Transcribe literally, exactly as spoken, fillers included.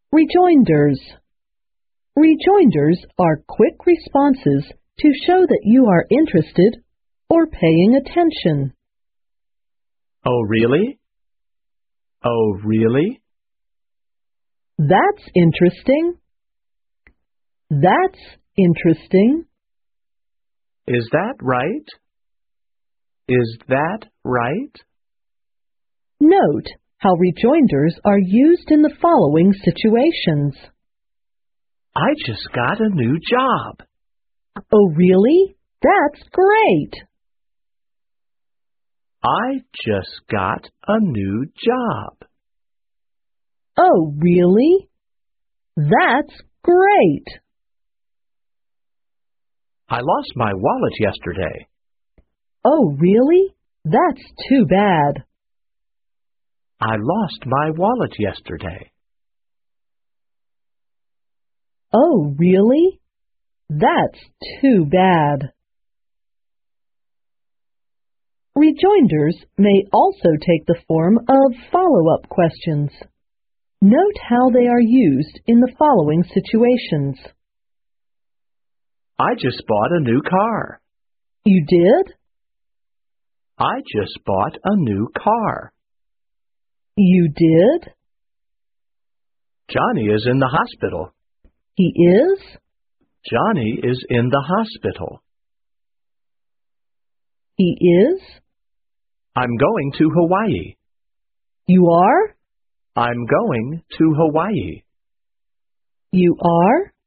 Rejoinders. Rejoinders are quick responses to show that you are interested or paying attention. Oh, really? Oh, really? That's interesting. That's interesting. Is that right? Is that right? Note how rejoinders are used in the following situations. I just got a new job. Oh, really? That's great. I just got a new job. Oh, really? That's great. I lost my wallet yesterday. Oh, really? That's too bad. I lost my wallet yesterday. Oh, really? That's too bad. Rejoinders may also take the form of follow-up questions. Note how they are used in the following situations. I just bought a new car. You did? I just bought a new car. You did? Johnny is in the hospital. He is? Johnny is in the hospital. He is? I'm going to Hawaii. You are? I'm going to Hawaii. You are?